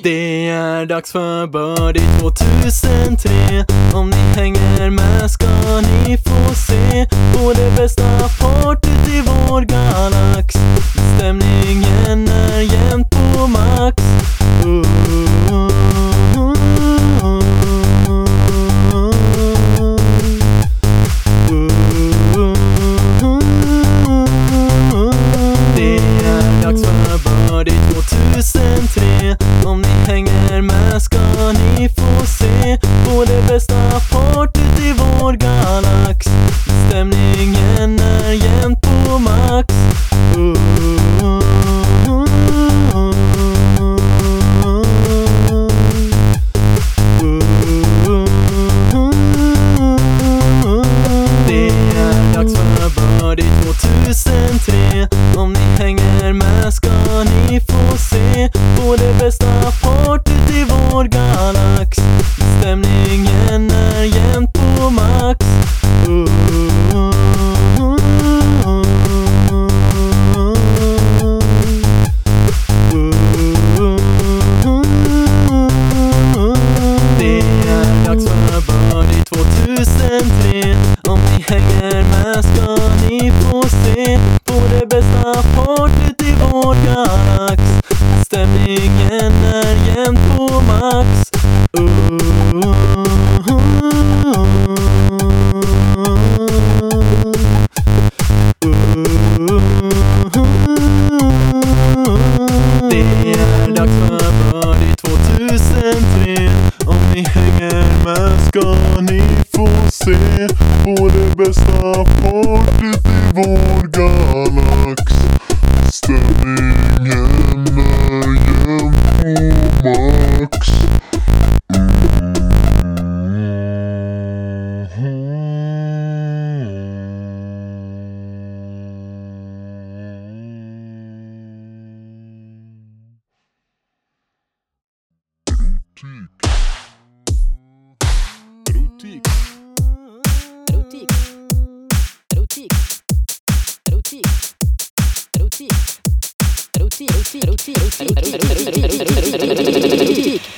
Det är dags för Birdie 2003. Om ni hänger med ska ni få se på det bästa partyt i vår galax. Stämningen är jämnt på max. Det är dags för Birdie 2003. Om ni hänger med ska ni få se på det bästa partyt i vår galax. Stämningen är jämnt på max. Det är dags för Birdie 2003. Om ni hänger med ska ni få se på det bästa partyt i vår galax. Stämningen är jämnt på max. Det är dags för Birdie 2003. Om ni hänger med ska ni få se på det bästa partyt i vår galax. Stämningen är jämnt på max. Det är dags för Birdie 2003. Om ni hänger med ska ni få se på det bästa partyt i vår galax. Stämningen är jämnt på max. Erotik. Erotik.